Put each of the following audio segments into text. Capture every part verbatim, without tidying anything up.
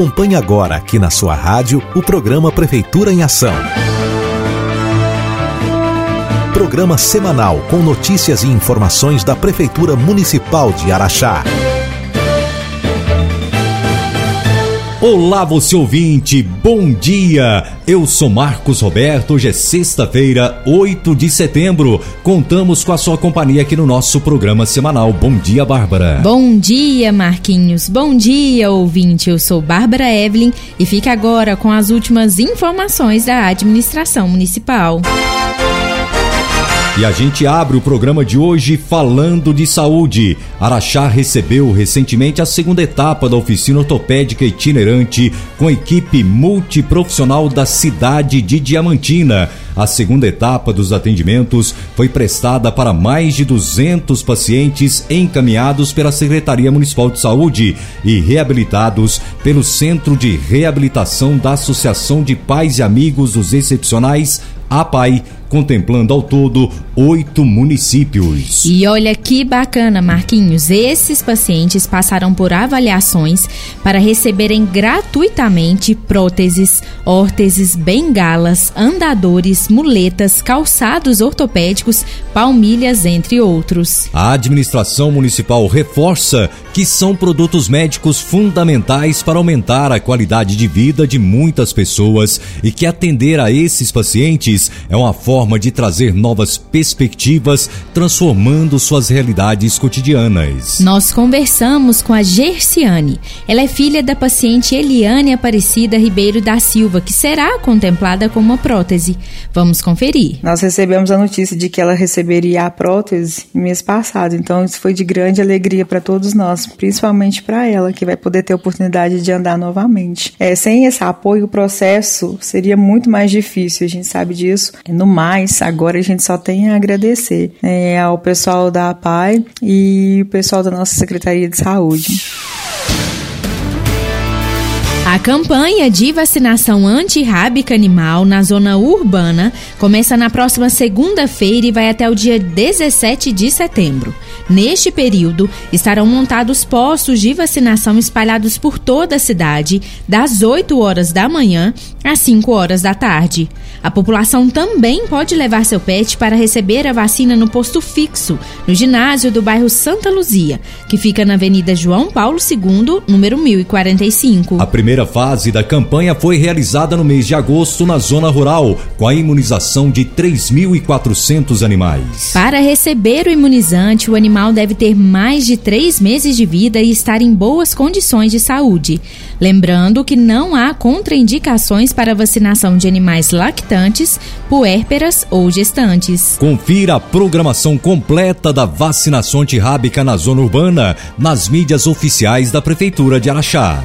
Acompanhe agora aqui na sua rádio o programa Prefeitura em Ação. Programa semanal com notícias e informações da Prefeitura Municipal de Araxá. Olá, você ouvinte, bom dia! Eu sou Marcos Roberto, hoje é sexta-feira, oito de setembro. Contamos com a sua companhia aqui no nosso programa semanal. Bom dia, Bárbara. Bom dia, Marquinhos. Bom dia, ouvinte. Eu sou Bárbara Evelyn e fica agora com as últimas informações da administração municipal. E a gente abre o programa de hoje falando de saúde. Araxá recebeu recentemente a segunda etapa da oficina ortopédica itinerante com a equipe multiprofissional da cidade de Diamantina. A segunda etapa dos atendimentos foi prestada para mais de duzentos pacientes encaminhados pela Secretaria Municipal de Saúde e reabilitados pelo Centro de Reabilitação da Associação de Pais e Amigos dos Excepcionais, A P A I, contemplando ao todo oito municípios. E olha que bacana, Marquinhos, esses pacientes passaram por avaliações para receberem gratuitamente próteses, órteses, bengalas, andadores, muletas, calçados ortopédicos, palmilhas, entre outros. A administração municipal reforça que são produtos médicos fundamentais para aumentar a qualidade de vida de muitas pessoas e que atender a esses pacientes é uma forma de trazer novas perspectivas, transformando suas realidades cotidianas. Nós conversamos com a Gerciane. Ela é filha da paciente Eliane Aparecida Ribeiro da Silva, que será contemplada com uma prótese. Vamos conferir. Nós recebemos a notícia de que ela receberia a prótese no mês passado, então isso foi de grande alegria para todos nós, principalmente para ela, que vai poder ter a oportunidade de andar novamente. É, sem esse apoio, o processo seria muito mais difícil, a gente sabe disso. No mais, agora a gente só tem a agradecer é, ao pessoal da A P A I e o pessoal da nossa Secretaria de Saúde. A campanha de vacinação antirrábica animal na zona urbana começa na próxima segunda-feira e vai até o dia dezessete de setembro. Neste período, estarão montados postos de vacinação espalhados por toda a cidade, das oito horas da manhã às cinco horas da tarde. A população também pode levar seu pet para receber a vacina no posto fixo, no ginásio do bairro Santa Luzia, que fica na Avenida João Paulo segundo, número mil e quarenta e cinco. A primeira fase da campanha foi realizada no mês de agosto na zona rural, com a imunização de três mil e quatrocentos animais. Para receber o imunizante, o animal deve ter mais de três meses de vida e estar em boas condições de saúde. Lembrando que não há contraindicações para a vacinação de animais lactantes, puérperas ou gestantes. Confira a programação completa da vacinação antirrábica na zona urbana nas mídias oficiais da Prefeitura de Araxá.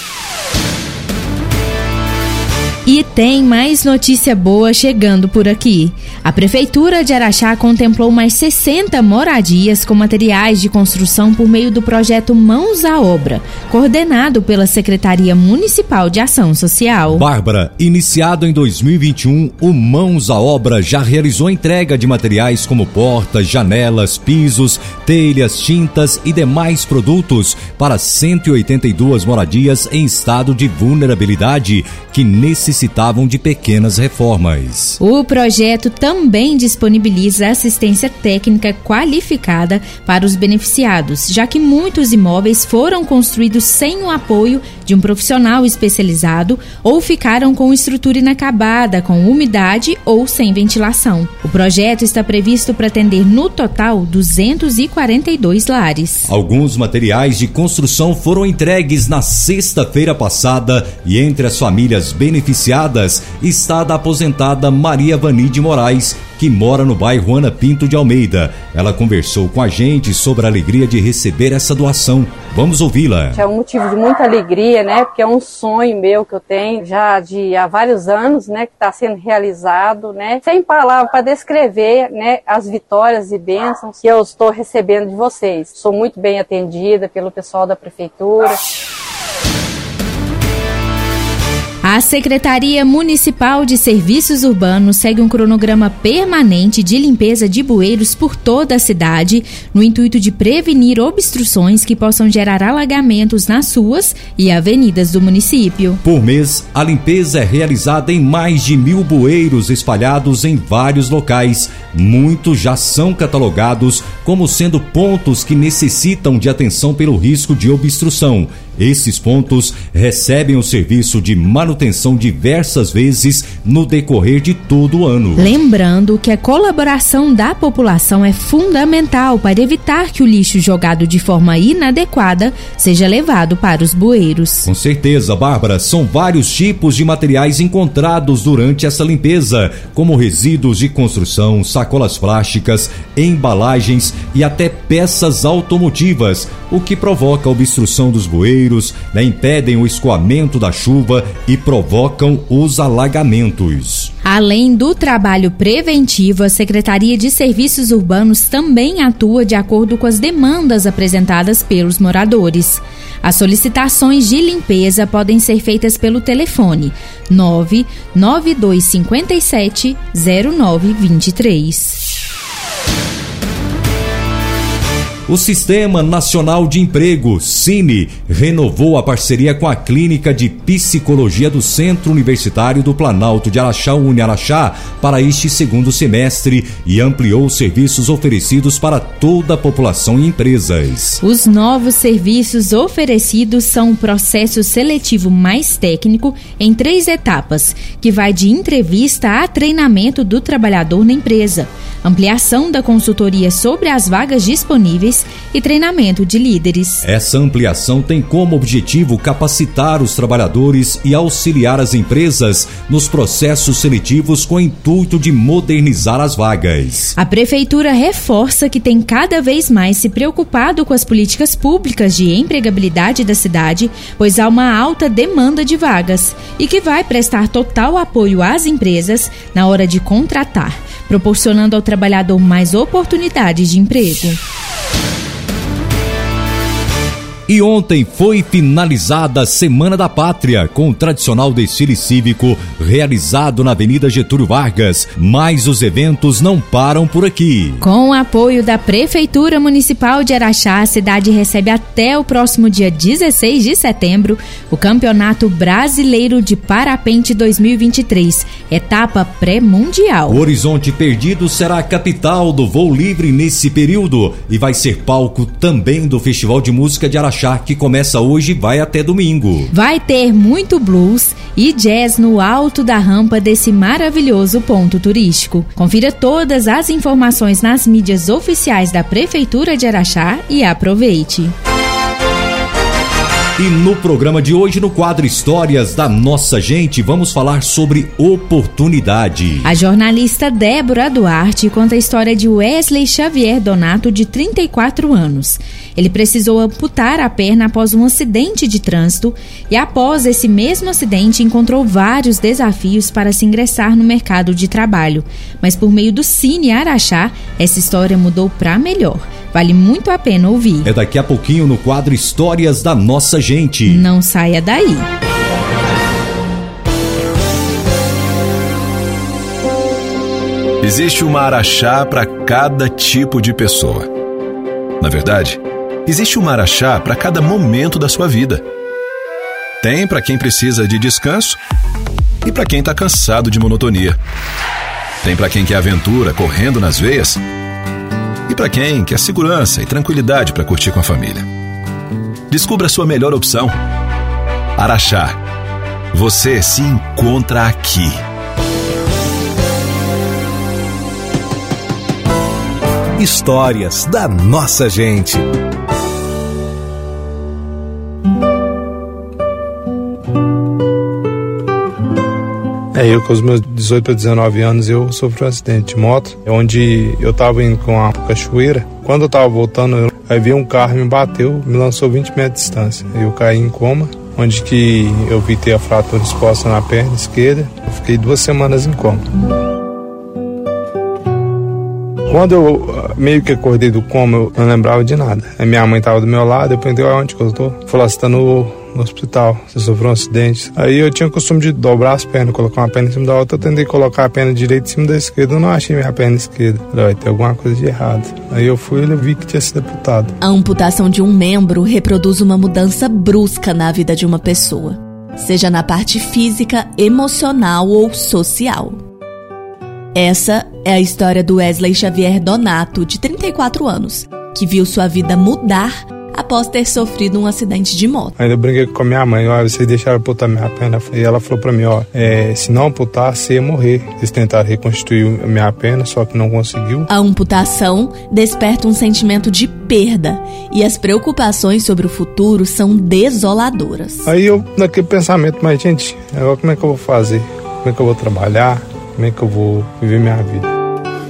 E tem mais notícia boa chegando por aqui. A Prefeitura de Araxá contemplou mais sessenta moradias com materiais de construção por meio do projeto Mãos à Obra, coordenado pela Secretaria Municipal de Ação Social. Bárbara, iniciado em dois mil e vinte e um, o Mãos à Obra já realizou entrega de materiais como portas, janelas, pisos, telhas, tintas e demais produtos para cento e oitenta e duas moradias em estado de vulnerabilidade que necessitavam de pequenas reformas. O projeto também disponibiliza assistência técnica qualificada para os beneficiados, já que muitos imóveis foram construídos sem o apoio de um profissional especializado ou ficaram com estrutura inacabada, com umidade ou sem ventilação. O projeto está previsto para atender no total duzentos e quarenta e dois lares. Alguns materiais de construção foram entregues na sexta-feira passada e entre as famílias beneficiadas está a da aposentada Maria Vani de Moraes, que mora no bairro Ana Pinto de Almeida. Ela conversou com a gente sobre a alegria de receber essa doação. Vamos ouvi-la. É um motivo de muita alegria, né? Porque é um sonho meu que eu tenho já de há vários anos, né? Que está sendo realizado, né? Sem palavras para descrever, né? As vitórias e bênçãos que eu estou recebendo de vocês. Sou muito bem atendida pelo pessoal da prefeitura. A A Secretaria Municipal de Serviços Urbanos segue um cronograma permanente de limpeza de bueiros por toda a cidade, no intuito de prevenir obstruções que possam gerar alagamentos nas ruas e avenidas do município. Por mês, a limpeza é realizada em mais de mil bueiros espalhados em vários locais. Muitos já são catalogados como sendo pontos que necessitam de atenção pelo risco de obstrução. Esses pontos recebem o serviço de manutenção diversas vezes no decorrer de todo o ano. Lembrando que a colaboração da população é fundamental para evitar que o lixo jogado de forma inadequada seja levado para os bueiros. Com certeza, Bárbara, são vários tipos de materiais encontrados durante essa limpeza, como resíduos de construção, sacolas plásticas, embalagens e até peças automotivas, o que provoca a obstrução dos bueiros, né, impedem o escoamento da chuva e provocam os alagamentos. Além do trabalho preventivo, a Secretaria de Serviços Urbanos também atua de acordo com as demandas apresentadas pelos moradores. As solicitações de limpeza podem ser feitas pelo telefone nove nove dois cinco sete zero nove dois três. O Sistema Nacional de Emprego, Cine, renovou a parceria com a Clínica de Psicologia do Centro Universitário do Planalto de Araxá, Uniaraxá, para este segundo semestre e ampliou os serviços oferecidos para toda a população e empresas. Os novos serviços oferecidos são um processo seletivo mais técnico em três etapas, que vai de entrevista a treinamento do trabalhador na empresa, ampliação da consultoria sobre as vagas disponíveis e treinamento de líderes. Essa ampliação tem como objetivo capacitar os trabalhadores e auxiliar as empresas nos processos seletivos com o intuito de modernizar as vagas. A Prefeitura reforça que tem cada vez mais se preocupado com as políticas públicas de empregabilidade da cidade, pois há uma alta demanda de vagas e que vai prestar total apoio às empresas na hora de contratar, proporcionando ao trabalhador mais oportunidades de emprego. E ontem foi finalizada a Semana da Pátria, com o tradicional desfile cívico realizado na Avenida Getúlio Vargas. Mas os eventos não param por aqui. Com o apoio da Prefeitura Municipal de Araxá, a cidade recebe até o próximo dia dezesseis de setembro o Campeonato Brasileiro de Parapente dois mil e vinte e três, etapa pré-mundial. O Horizonte Perdido será a capital do voo livre nesse período e vai ser palco também do Festival de Música de Araxá, que começa hoje e vai até domingo. Vai ter muito blues e jazz no alto da rampa desse maravilhoso ponto turístico. Confira todas as informações nas mídias oficiais da Prefeitura de Araxá e aproveite. E no programa de hoje, no quadro Histórias da Nossa Gente, vamos falar sobre oportunidade. A jornalista Débora Duarte conta a história de Wesley Xavier Donato, de trinta e quatro anos. Ele precisou amputar a perna após um acidente de trânsito e, após esse mesmo acidente, encontrou vários desafios para se ingressar no mercado de trabalho. Mas por meio do Cine Araxá, essa história mudou para melhor. Vale muito a pena ouvir. É daqui a pouquinho no quadro Histórias da Nossa Gente. Não saia daí. Existe uma Araxá para cada tipo de pessoa. Na verdade, existe uma Araxá para cada momento da sua vida. Tem para quem precisa de descanso e para quem está cansado de monotonia. Tem para quem quer aventura correndo nas veias e para quem quer segurança e tranquilidade para curtir com a família. Descubra a sua melhor opção. Araxá. Você se encontra aqui. Histórias da Nossa Gente. É, eu com os meus dezoito para dezenove anos eu sofri um acidente de moto, onde eu tava indo com a cachoeira. Quando eu tava voltando, eu, aí veio um carro e me bateu, me lançou vinte metros de distância. Eu caí em coma, onde que eu vi ter a fratura exposta na perna esquerda. Eu fiquei duas semanas em coma. Quando eu meio que acordei do coma, eu não lembrava de nada. A minha mãe estava do meu lado, eu perguntei onde que eu tô. Falou, você tá no, no hospital, você sofreu um acidente. Aí eu tinha o costume de dobrar as pernas, colocar uma perna em cima da outra. Eu tentei colocar a perna direita em cima da esquerda, eu não achei minha perna esquerda. Falei, vai ter alguma coisa de errado. Aí eu fui e vi que tinha sido amputado. A amputação de um membro reproduz uma mudança brusca na vida de uma pessoa, seja na parte física, emocional ou social. Essa é a história do Wesley Xavier Donato, de trinta e quatro anos, que viu sua vida mudar após ter sofrido um acidente de moto. Ainda eu brinquei com a minha mãe, ó, vocês deixaram amputar minha perna. E ela falou pra mim, ó, é, se não amputar, você ia morrer. Eles tentaram reconstruir a minha perna, só que não conseguiu. A amputação desperta um sentimento de perda e as preocupações sobre o futuro são desoladoras. Aí eu, naquele pensamento, mas gente, agora como é que eu vou fazer? Como é que eu vou trabalhar? Como é que eu vou viver minha vida?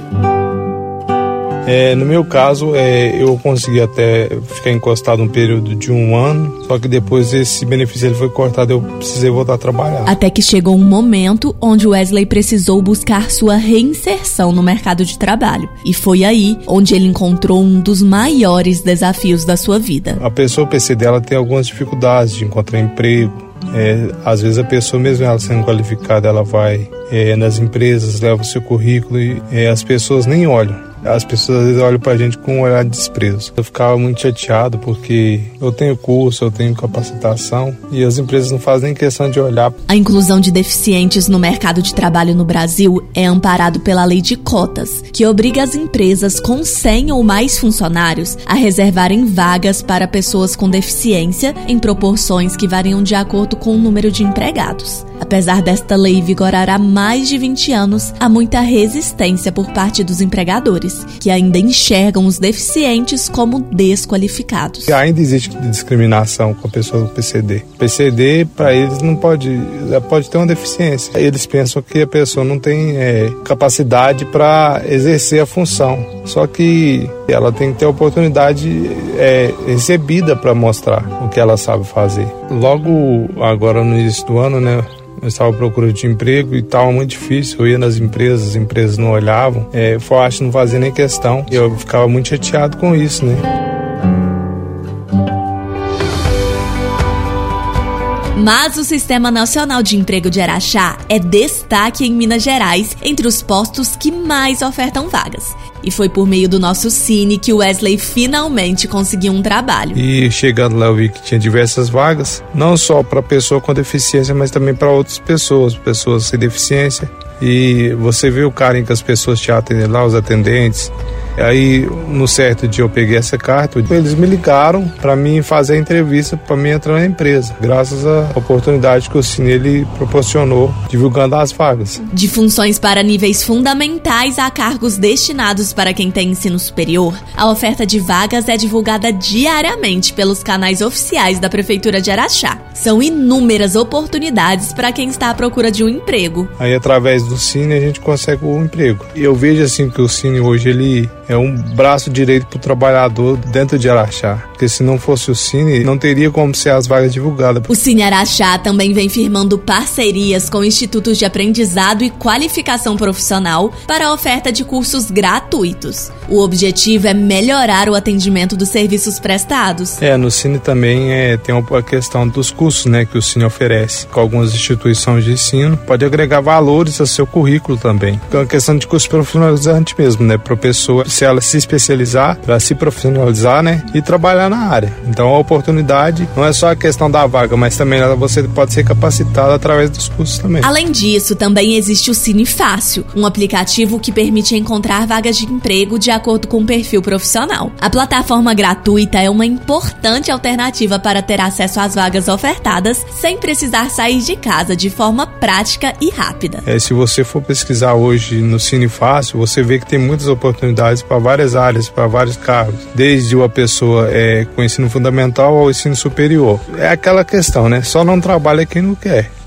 É, no meu caso, é, eu consegui até ficar encostado um período de um ano, só que depois esse benefício ele foi cortado, eu precisei voltar a trabalhar. Até que chegou um momento onde Wesley precisou buscar sua reinserção no mercado de trabalho. E foi aí onde ele encontrou um dos maiores desafios da sua vida. A pessoa P C D ela tem algumas dificuldades de encontrar emprego. É, às vezes a pessoa, mesmo ela sendo qualificada, ela vai é, nas empresas, leva o seu currículo e é, as pessoas nem olham. As pessoas às vezes olham pra gente com um olhar de desprezo. Eu ficava muito chateado porque eu tenho curso, eu tenho capacitação e as empresas não fazem nem questão de olhar. A inclusão de deficientes no mercado de trabalho no Brasil é amparado pela Lei de Cotas, que obriga as empresas com cem ou mais funcionários a reservarem vagas para pessoas com deficiência em proporções que variam de acordo com o número de empregados. Apesar desta lei vigorar há mais de vinte anos, há muita resistência por parte dos empregadores, que ainda enxergam os deficientes como desqualificados. E ainda existe discriminação com a pessoa do P C D. P C D, para eles, não pode, pode ter uma deficiência. Eles pensam que a pessoa não tem é, capacidade para exercer a função. Só que ela tem que ter a oportunidade é, recebida para mostrar o que ela sabe fazer. Logo agora no início do ano, né? Eu estava à procura de emprego e estava muito difícil. Eu ia nas empresas, as empresas não olhavam. É, eu acho que não fazia nem questão. Eu ficava muito chateado com isso, né? Mas o Sistema Nacional de Emprego de Araxá é destaque em Minas Gerais entre os postos que mais ofertam vagas. E foi por meio do nosso Cine que o Wesley finalmente conseguiu um trabalho. E chegando lá eu vi que tinha diversas vagas, não só para pessoa com deficiência, mas também para outras pessoas, pessoas sem deficiência. E você vê o carinho que as pessoas te atendem lá, os atendentes. Aí, no certo dia, eu peguei essa carta, eles me ligaram para mim fazer a entrevista, para mim entrar na empresa, graças à oportunidade que o Cine ele proporcionou, divulgando as vagas. De funções para níveis fundamentais a cargos destinados para quem tem ensino superior, a oferta de vagas é divulgada diariamente pelos canais oficiais da Prefeitura de Araxá. São inúmeras oportunidades para quem está à procura de um emprego. Aí, através do Cine, a gente consegue um emprego. E eu vejo assim que o Cine hoje, ele é um braço direito para o trabalhador dentro de Araxá. Porque se não fosse o Cine, não teria como ser as vagas divulgadas. O Cine Araxá também vem firmando parcerias com institutos de aprendizado e qualificação profissional para a oferta de cursos gratuitos. O objetivo é melhorar o atendimento dos serviços prestados. É, no Cine também é, tem a questão dos cursos, né, que o Cine oferece. Com algumas instituições de ensino, pode agregar valores ao seu currículo também. É uma questão de curso profissionalizante mesmo, né, para a pessoa, se ela se especializar, para se profissionalizar, né, e trabalhar na área. Então a oportunidade não é só a questão da vaga, mas também você pode ser capacitado através dos cursos também. Além disso, também existe o Cine Fácil, um aplicativo que permite encontrar vagas de emprego de acordo com o perfil profissional. A plataforma gratuita é uma importante alternativa para ter acesso às vagas ofertadas sem precisar sair de casa, de forma prática e rápida. É, se você for pesquisar hoje no Cine Fácil, você vê que tem muitas oportunidades para várias áreas, para vários cargos, desde uma pessoa é, com ensino fundamental ao ensino superior. É aquela questão, né? Só não trabalha quem não quer. A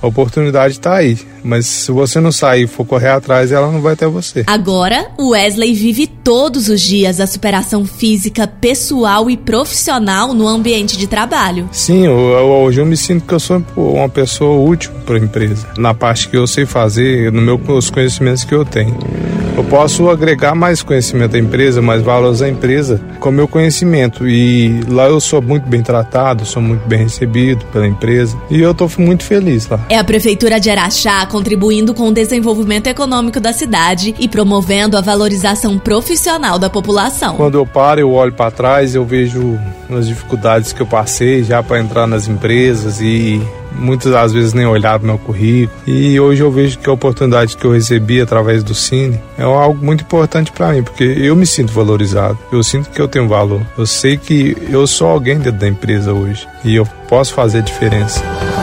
A oportunidade está aí, mas se você não sair e for correr atrás, ela não vai até você. Agora, o Wesley vive todos os dias a superação física, pessoal e profissional no ambiente de trabalho. Sim, hoje eu me sinto que eu sou uma pessoa útil para a empresa, na parte que eu sei fazer, no meu, os conhecimentos que eu tenho. Eu posso agregar mais conhecimento à empresa, mais valores à empresa com o meu conhecimento. E lá eu sou muito bem tratado, sou muito bem recebido pela empresa. E eu estou muito feliz lá. É a Prefeitura de Araxá contribuindo com o desenvolvimento econômico da cidade e promovendo a valorização profissional da população. Quando eu paro, eu olho para trás, eu vejo as dificuldades que eu passei já para entrar nas empresas e muitas das vezes nem olhava meu currículo. E hoje eu vejo que a oportunidade que eu recebi através do Cine é algo muito importante para mim, porque eu me sinto valorizado, eu sinto que eu tenho valor, eu sei que eu sou alguém dentro da empresa hoje e eu posso fazer diferença.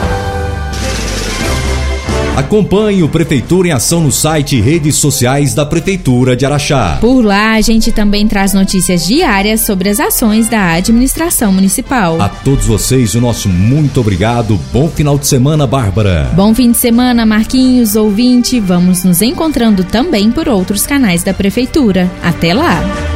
Acompanhe o Prefeitura em Ação no site e redes sociais da Prefeitura de Araxá. Por lá, a gente também traz notícias diárias sobre as ações da administração municipal. A todos vocês, o nosso muito obrigado. Bom final de semana, Bárbara. Bom fim de semana, Marquinhos, ouvinte. Vamos nos encontrando também por outros canais da Prefeitura. Até lá!